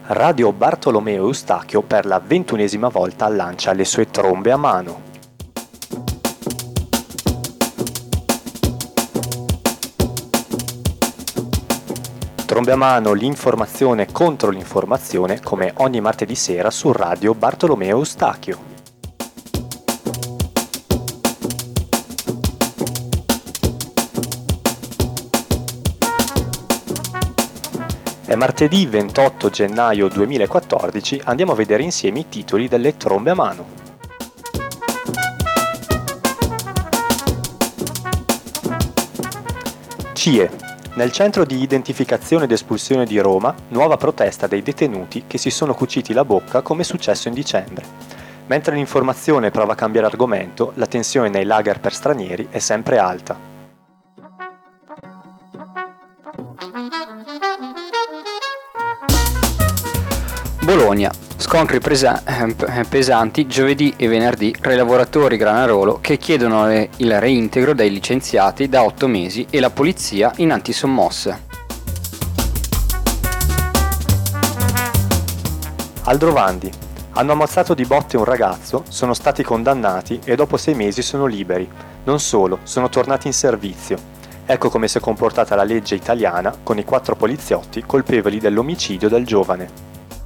Radio Bartolomeo Eustachio per la 21esima volta lancia le sue trombe a mano. Trombe a mano, l'informazione contro l'informazione, come ogni martedì sera su Radio Bartolomeo Eustachio. È martedì 28 gennaio 2014, andiamo a vedere insieme i titoli delle trombe a mano. CIE. Nel centro di identificazione ed espulsione di Roma, nuova protesta dei detenuti che si sono cuciti la bocca come è successo in dicembre. Mentre l'informazione prova a cambiare argomento, la tensione nei lager per stranieri è sempre alta. Bologna. Scontri pesanti giovedì e venerdì tra i lavoratori Granarolo che chiedono il reintegro dei licenziati da 8 mesi e la polizia in antisommosse. Aldrovandi. Hanno ammazzato di botte un ragazzo, sono stati condannati e dopo 6 mesi sono liberi. Non solo, sono tornati in servizio. Ecco come si è comportata la legge italiana con i 4 poliziotti colpevoli dell'omicidio del giovane.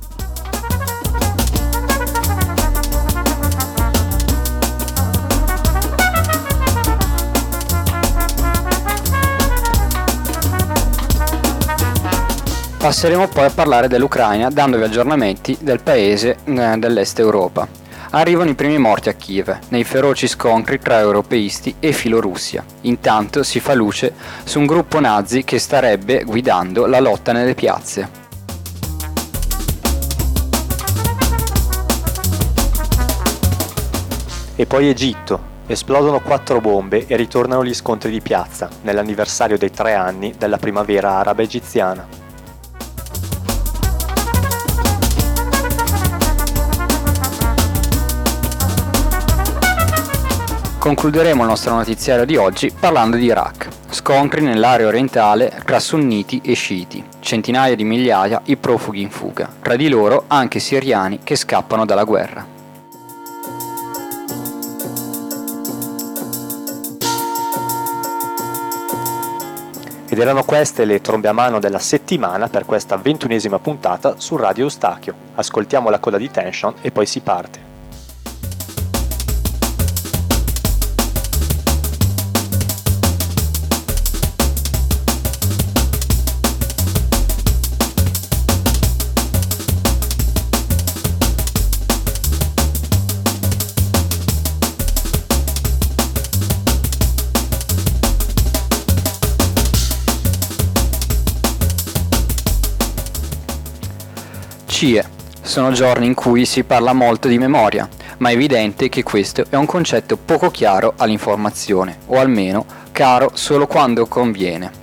Passeremo poi a parlare dell'Ucraina dandovi aggiornamenti del paese dell'est Europa. Arrivano i primi morti a Kiev, nei feroci scontri tra europeisti e filorussia. Intanto si fa luce su un gruppo nazi che starebbe guidando la lotta nelle piazze. E poi Egitto. Esplodono 4 bombe e ritornano gli scontri di piazza, nell'anniversario dei 3 anni della primavera araba egiziana. Concluderemo il nostro notiziario di oggi parlando di Iraq. Scontri nell'area orientale tra sunniti e sciiti. Centinaia di migliaia i profughi in fuga. Tra di loro anche siriani che scappano dalla guerra. Ed erano queste le trombe a mano della settimana per questa 21esima puntata su Radio Eustachio. Ascoltiamo la coda di Tension e poi si parte. CIE. Sono giorni in cui si parla molto di memoria, ma è evidente che questo è un concetto poco chiaro all'informazione, o almeno caro solo quando conviene.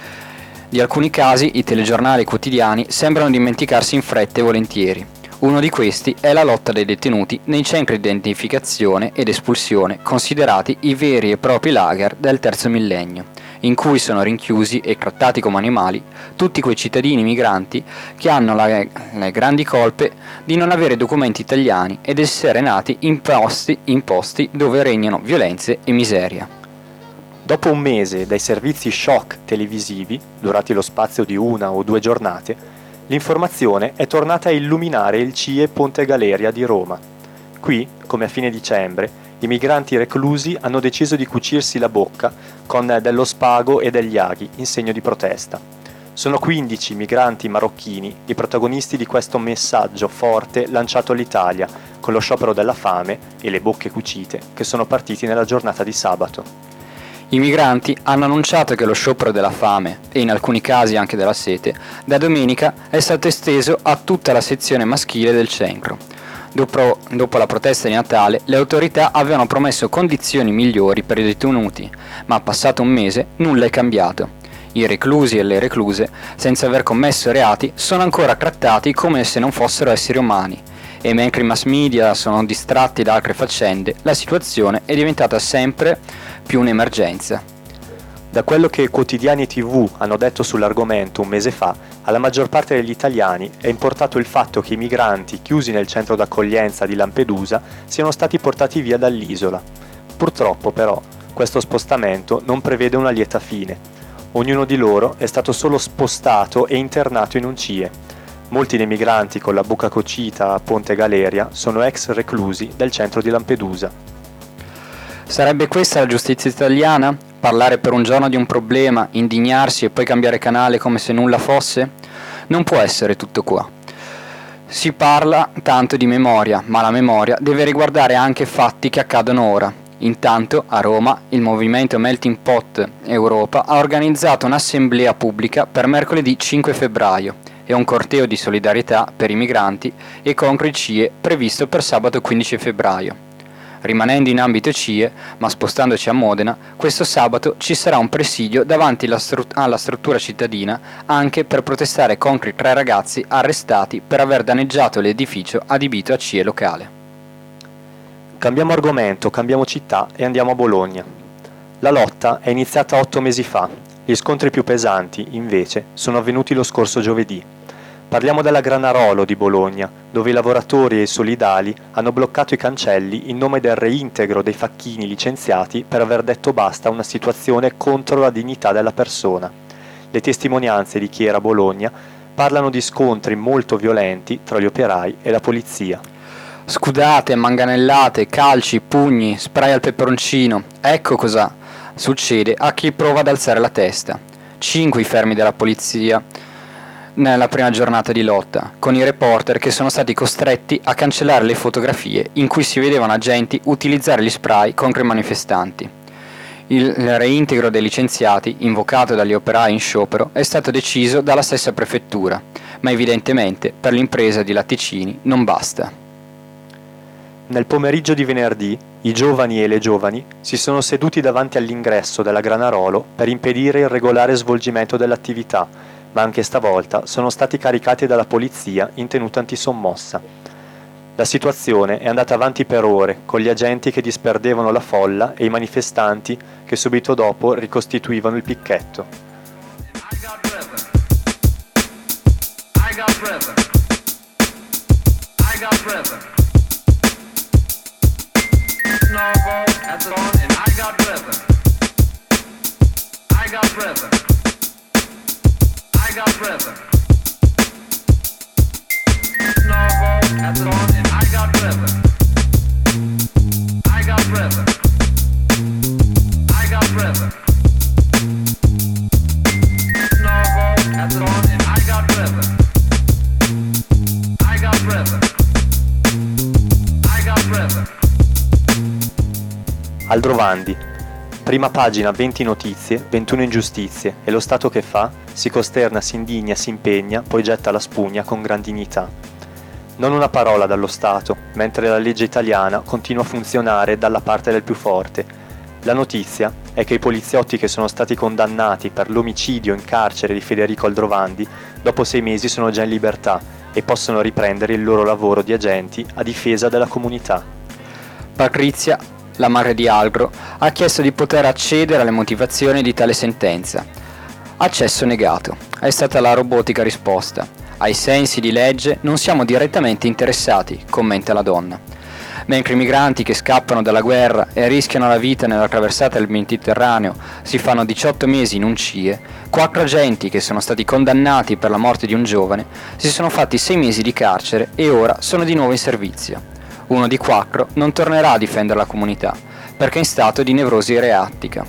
Di alcuni casi i telegiornali quotidiani sembrano dimenticarsi in fretta e volentieri. Uno di questi è la lotta dei detenuti nei centri di identificazione ed espulsione, considerati i veri e propri lager del terzo millennio, in cui sono rinchiusi e trattati come animali tutti quei cittadini migranti che hanno le grandi colpe di non avere documenti italiani ed essere nati in posti dove regnano violenze e miseria. Dopo un mese dai servizi shock televisivi, durati lo spazio di 1 o 2 giornate, l'informazione è tornata a illuminare il CIE Ponte Galeria di Roma. Qui, come a fine dicembre, i migranti reclusi hanno deciso di cucirsi la bocca con dello spago e degli aghi in segno di protesta. Sono 15 migranti marocchini i protagonisti di questo messaggio forte lanciato all'Italia con lo sciopero della fame e le bocche cucite che sono partiti nella giornata di sabato. I migranti hanno annunciato che lo sciopero della fame, e in alcuni casi anche della sete, da domenica è stato esteso a tutta la sezione maschile del centro. Dopo la protesta di Natale, le autorità avevano promesso condizioni migliori per i detenuti, ma passato un mese nulla è cambiato. I reclusi e le recluse, senza aver commesso reati, sono ancora trattati come se non fossero esseri umani, e mentre i mass media sono distratti da altre faccende, la situazione è diventata sempre più un'emergenza. Da quello che quotidiani TV hanno detto sull'argomento un mese fa, alla maggior parte degli italiani è importato il fatto che i migranti chiusi nel centro d'accoglienza di Lampedusa siano stati portati via dall'isola. Purtroppo, però, questo spostamento non prevede una lieta fine. Ognuno di loro è stato solo spostato e internato in un CIE. Molti dei migranti con la bocca cucita a Ponte Galeria sono ex reclusi del centro di Lampedusa. Sarebbe questa la giustizia italiana? Parlare per un giorno di un problema, indignarsi e poi cambiare canale come se nulla fosse? Non può essere tutto qua. Si parla tanto di memoria, ma la memoria deve riguardare anche fatti che accadono ora. Intanto, a Roma, il movimento Melting Pot Europa ha organizzato un'assemblea pubblica per mercoledì 5 febbraio e un corteo di solidarietà per i migranti e contro il CIE previsto per sabato 15 febbraio. Rimanendo in ambito CIE, ma spostandoci a Modena, questo sabato ci sarà un presidio davanti alla struttura cittadina anche per protestare contro i 3 ragazzi arrestati per aver danneggiato l'edificio adibito a CIE locale. Cambiamo argomento, cambiamo città e andiamo a Bologna. La lotta è iniziata 8 mesi fa. Gli scontri più pesanti, invece, sono avvenuti lo scorso giovedì. Parliamo della Granarolo di Bologna, dove i lavoratori e i solidali hanno bloccato i cancelli in nome del reintegro dei facchini licenziati per aver detto basta a una situazione contro la dignità della persona. Le testimonianze di chi era a Bologna parlano di scontri molto violenti tra gli operai e la polizia. Scudate, manganellate, calci, pugni, spray al peperoncino. Ecco cosa succede a chi prova ad alzare la testa. 5 i fermi della polizia nella prima giornata di lotta, con i reporter che sono stati costretti a cancellare le fotografie in cui si vedevano agenti utilizzare gli spray contro i manifestanti. Il reintegro dei licenziati, invocato dagli operai in sciopero, è stato deciso dalla stessa prefettura, ma evidentemente per l'impresa di latticini non basta. Nel pomeriggio di venerdì, i giovani e le giovani si sono seduti davanti all'ingresso della Granarolo per impedire il regolare svolgimento dell'attività, ma anche stavolta sono stati caricati dalla polizia in tenuta antisommossa. La situazione è andata avanti per ore, con gli agenti che disperdevano la folla e i manifestanti che subito dopo ricostituivano il picchetto. Aldrovandi. Prima pagina 20 notizie, 21 ingiustizie e lo Stato che fa? Si costerna, si indigna, si impegna, poi getta la spugna con gran dignità. Non una parola dallo Stato, mentre la legge italiana continua a funzionare dalla parte del più forte. La notizia è che i poliziotti che sono stati condannati per l'omicidio in carcere di Federico Aldrovandi, dopo 6 mesi sono già in libertà e possono riprendere il loro lavoro di agenti a difesa della comunità. Patrizia, la madre di Algro, ha chiesto di poter accedere alle motivazioni di tale sentenza. Accesso negato. È stata la robotica risposta. Ai sensi di legge non siamo direttamente interessati, commenta la donna. Mentre i migranti che scappano dalla guerra e rischiano la vita nella traversata del Mediterraneo si fanno 18 mesi in un CIE, 4 agenti che sono stati condannati per la morte di un giovane si sono fatti 6 mesi di carcere e ora sono di nuovo in servizio. Uno di 4 non tornerà a difendere la comunità, perché è in stato di nevrosi reattica.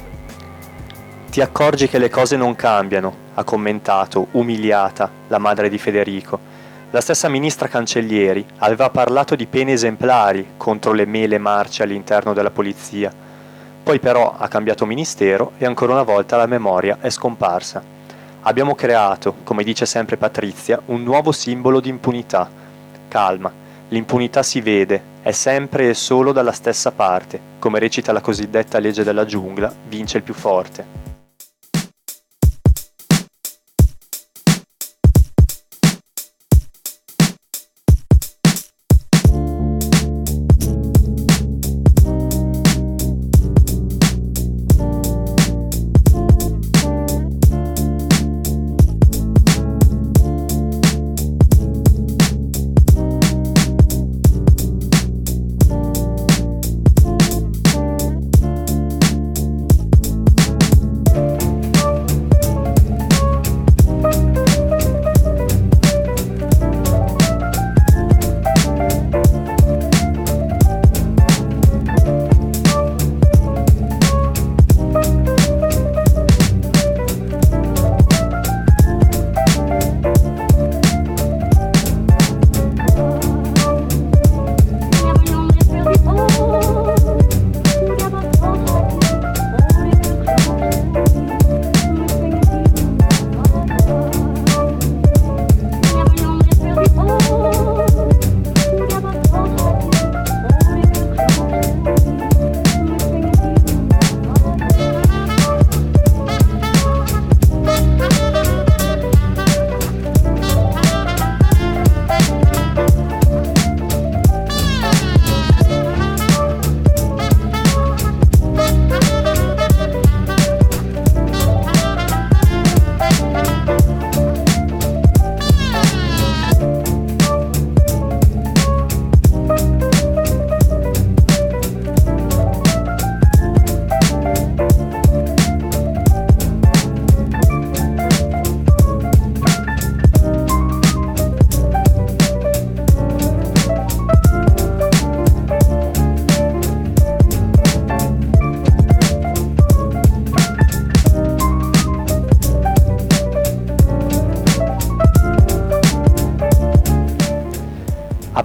Ti accorgi che le cose non cambiano, ha commentato, umiliata, la madre di Federico. La stessa ministra Cancellieri aveva parlato di pene esemplari contro le mele marce all'interno della polizia. Poi però ha cambiato ministero e ancora una volta la memoria è scomparsa. Abbiamo creato, come dice sempre Patrizia, un nuovo simbolo di impunità. Calma. L'impunità si vede, è sempre e solo dalla stessa parte, come recita la cosiddetta legge della giungla, vince il più forte.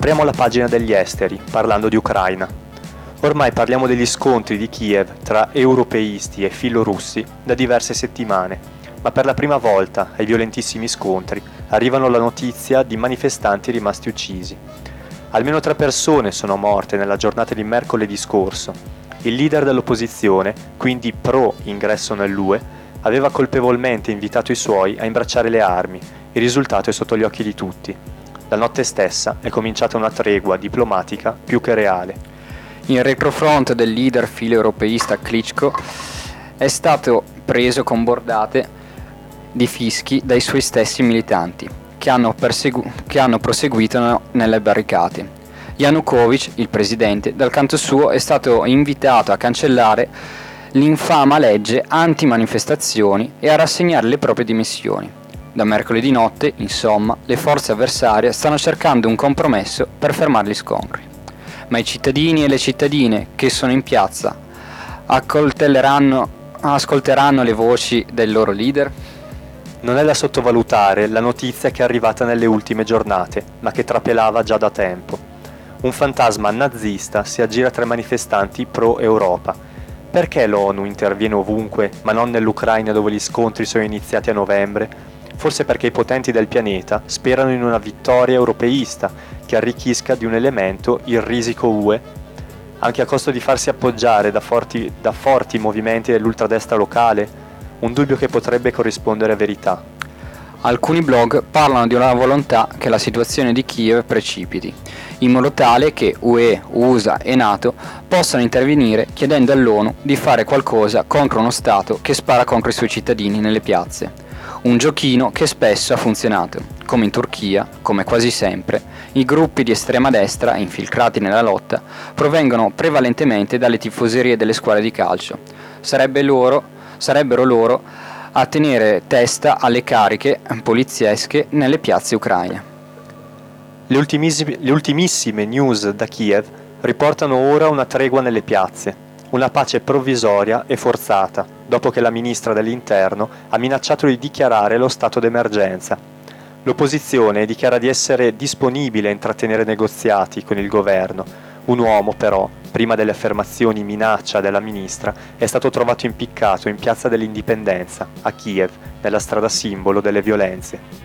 Apriamo la pagina degli esteri, parlando di Ucraina. Ormai parliamo degli scontri di Kiev tra europeisti e filorussi da diverse settimane, ma per la prima volta ai violentissimi scontri arrivano la notizia di manifestanti rimasti uccisi. Almeno 3 persone sono morte nella giornata di mercoledì scorso. Il leader dell'opposizione, quindi pro ingresso nell'UE, aveva colpevolmente invitato i suoi a imbracciare le armi. Il risultato è sotto gli occhi di tutti. La notte stessa è cominciata una tregua diplomatica più che reale. Il retrofront del leader filo-europeista Klitschko è stato preso con bordate di fischi dai suoi stessi militanti, che hanno proseguito nelle barricate. Yanukovych, il presidente, dal canto suo è stato invitato a cancellare l'infama legge anti-manifestazioni e a rassegnare le proprie dimissioni. Da mercoledì notte, insomma, le forze avversarie stanno cercando un compromesso per fermare gli scontri. Ma i cittadini e le cittadine che sono in piazza ascolteranno le voci del loro leader? Non è da sottovalutare la notizia che è arrivata nelle ultime giornate, ma che trapelava già da tempo. Un fantasma nazista si aggira tra i manifestanti pro-Europa. Perché l'ONU interviene ovunque, ma non nell'Ucraina dove gli scontri sono iniziati a novembre? Forse perché i potenti del pianeta sperano in una vittoria europeista che arricchisca di un elemento il risico UE, anche a costo di farsi appoggiare da forti movimenti dell'ultradestra locale? Un dubbio che potrebbe corrispondere a verità. Alcuni blog parlano di una volontà che la situazione di Kiev precipiti, in modo tale che UE, USA e NATO possano intervenire chiedendo all'ONU di fare qualcosa contro uno Stato che spara contro i suoi cittadini nelle piazze. Un giochino che spesso ha funzionato, come in Turchia, come quasi sempre, i gruppi di estrema destra infiltrati nella lotta provengono prevalentemente dalle tifoserie delle squadre di calcio. Sarebbero loro a tenere testa alle cariche poliziesche nelle piazze ucraine. Le ultimissime news da Kiev riportano ora una tregua nelle piazze, una pace provvisoria e forzata, dopo che la ministra dell'Interno ha minacciato di dichiarare lo stato d'emergenza. L'opposizione dichiara di essere disponibile a intrattenere negoziati con il governo. Un uomo, però, prima delle affermazioni minaccia della ministra, è stato trovato impiccato in Piazza dell'Indipendenza, a Kiev, nella strada simbolo delle violenze.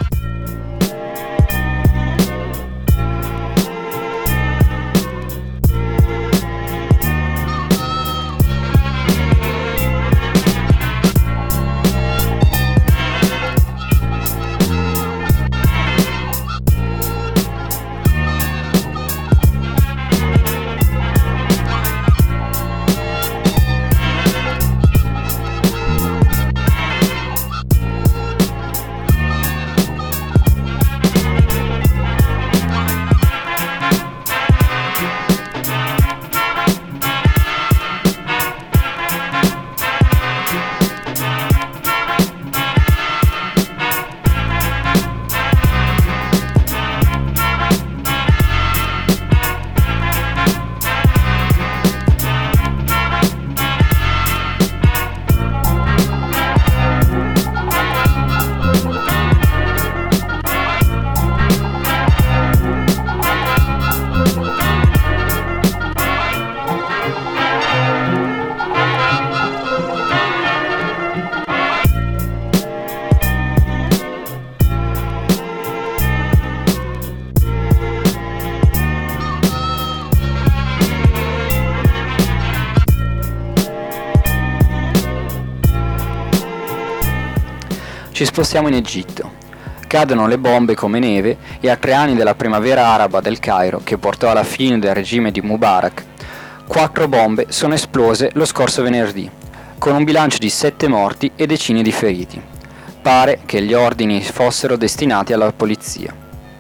Ci spostiamo in Egitto. Cadono le bombe come neve e a 3 anni dalla primavera araba del Cairo, che portò alla fine del regime di Mubarak, 4 bombe sono esplose lo scorso venerdì, con un bilancio di 7 morti e decine di feriti. Pare che gli ordini fossero destinati alla polizia.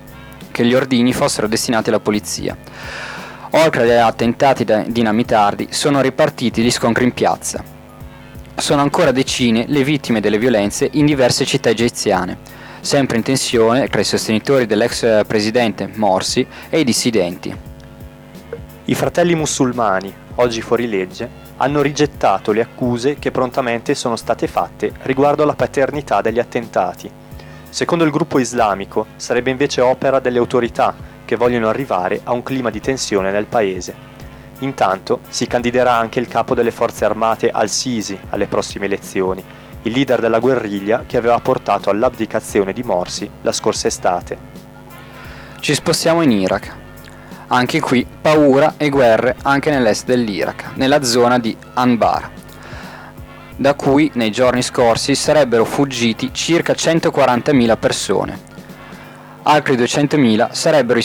Oltre agli attentati dinamitardi, sono ripartiti gli scontri in piazza. Sono ancora decine le vittime delle violenze in diverse città egiziane, sempre in tensione tra i sostenitori dell'ex presidente Morsi e i dissidenti. I fratelli musulmani, oggi fuori legge, hanno rigettato le accuse che prontamente sono state fatte riguardo alla paternità degli attentati. Secondo il gruppo islamico sarebbe invece opera delle autorità che vogliono arrivare a un clima di tensione nel paese. Intanto si candiderà anche il capo delle forze armate al-Sisi alle prossime elezioni, il leader della guerriglia che aveva portato all'abdicazione di Morsi la scorsa estate. Ci spostiamo in Iraq. Anche qui paura e guerre anche nell'est dell'Iraq, nella zona di Anbar, da cui nei giorni scorsi sarebbero fuggiti circa 140.000 persone. Altri 200.000 sarebbero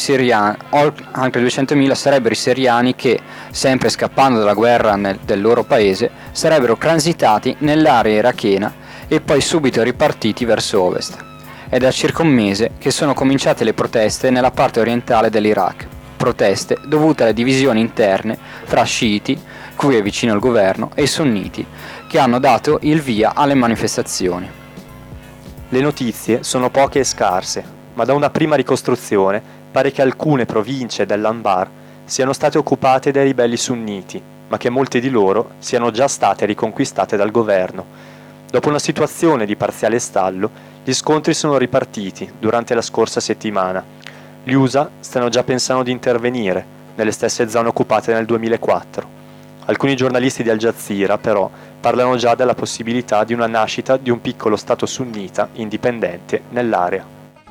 i siriani che, sempre scappando dalla guerra del loro paese, sarebbero transitati nell'area irachena e poi subito ripartiti verso ovest. È da circa un mese che sono cominciate le proteste nella parte orientale dell'Iraq, proteste dovute alle divisioni interne fra sciiti, cui è vicino il governo, e sunniti, che hanno dato il via alle manifestazioni. Le notizie sono poche e scarse, ma da una prima ricostruzione pare che alcune province dell'Anbar siano state occupate dai ribelli sunniti, ma che molte di loro siano già state riconquistate dal governo. Dopo una situazione di parziale stallo, gli scontri sono ripartiti durante la scorsa settimana. Gli USA stanno già pensando di intervenire nelle stesse zone occupate nel 2004. Alcuni giornalisti di Al Jazeera, però, parlano già della possibilità di una nascita di un piccolo stato sunnita indipendente nell'area.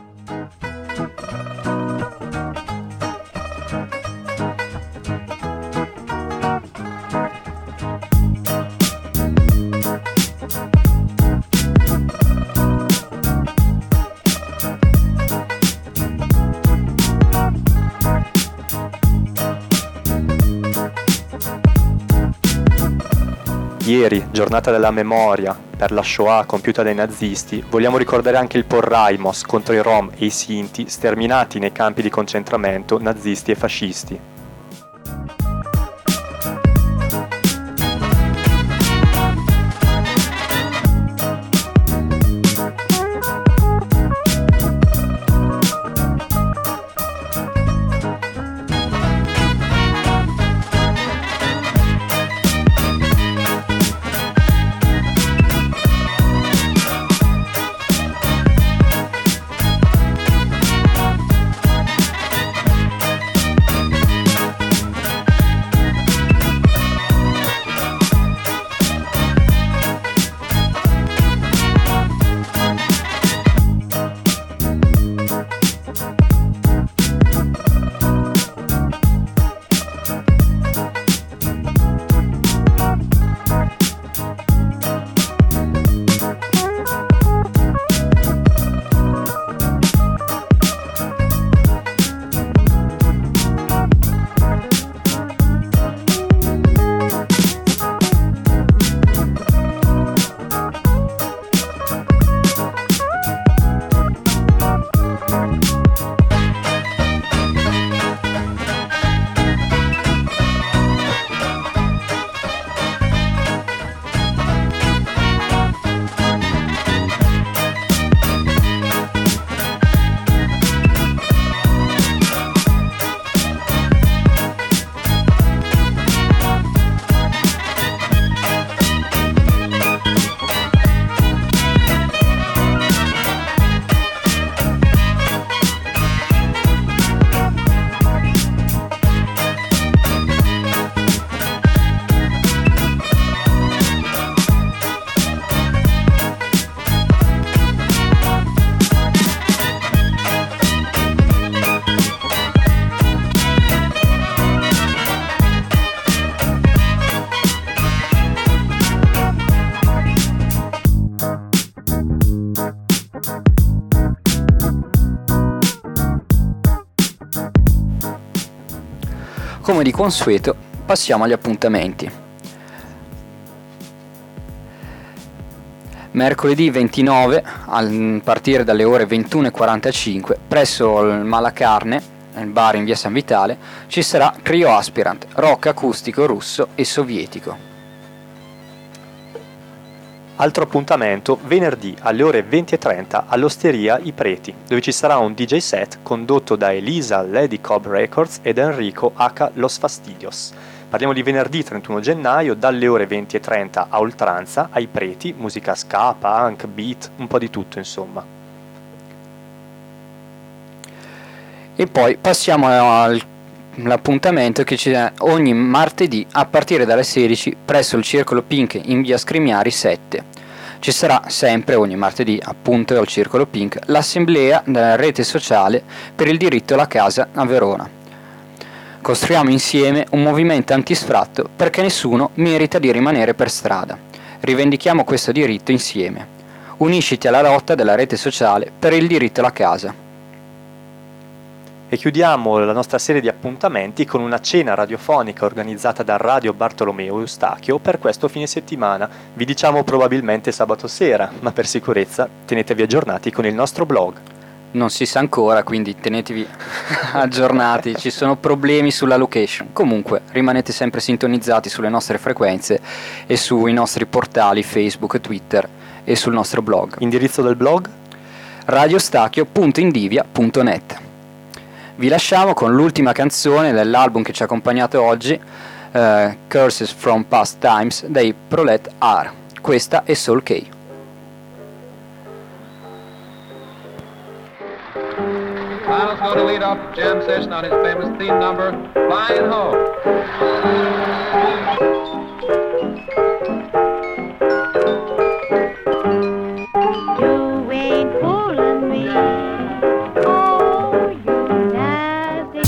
Ieri, giornata della memoria per la Shoah compiuta dai nazisti, vogliamo ricordare anche il Porraimos contro i Rom e i Sinti sterminati nei campi di concentramento nazisti e fascisti. Come di consueto, passiamo agli appuntamenti. Mercoledì 29, a partire dalle ore 21:45, presso il Malacarne, nel bar in via San Vitale, ci sarà Trio Aspirant, rock acustico russo e sovietico. Altro appuntamento venerdì alle ore 20:30 all'Osteria I Preti, dove ci sarà un DJ set condotto da Elisa Lady Cobb Records ed Enrico H. Los Fastidios. Parliamo di venerdì 31 gennaio dalle ore 20:30 a oltranza ai Preti, musica ska, punk, beat, un po' di tutto insomma. E poi passiamo all'appuntamento che c'è ogni martedì a partire dalle 16 presso il Circolo Pink in via Scrimiari 7. Ci sarà sempre ogni martedì, appunto al Circolo Pink, l'assemblea della rete sociale per il diritto alla casa a Verona. Costruiamo insieme un movimento antisfratto perché nessuno merita di rimanere per strada. Rivendichiamo questo diritto insieme. Unisciti alla lotta della rete sociale per il diritto alla casa. E chiudiamo la nostra serie di appuntamenti con una cena radiofonica organizzata da Radio Bartolomeo Eustachio per questo fine settimana. Vi diciamo probabilmente sabato sera, ma per sicurezza tenetevi aggiornati con il nostro blog. Non si sa ancora, quindi tenetevi aggiornati, ci sono problemi sulla location. Comunque rimanete sempre sintonizzati sulle nostre frequenze e sui nostri portali Facebook, Twitter e sul nostro blog. Indirizzo del blog? radiostachio.indivia.net. Vi lasciamo con l'ultima canzone dell'album che ci ha accompagnato oggi, Curses from Past Times dei Prolet R. Questa è Soul K. Miles going to lead off jam session on his famous theme number, Flying Home. You ain't fooling me. Oh, you nasty.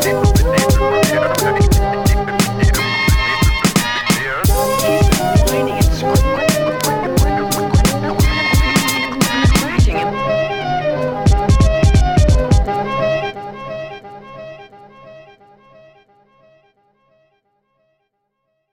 Thank you.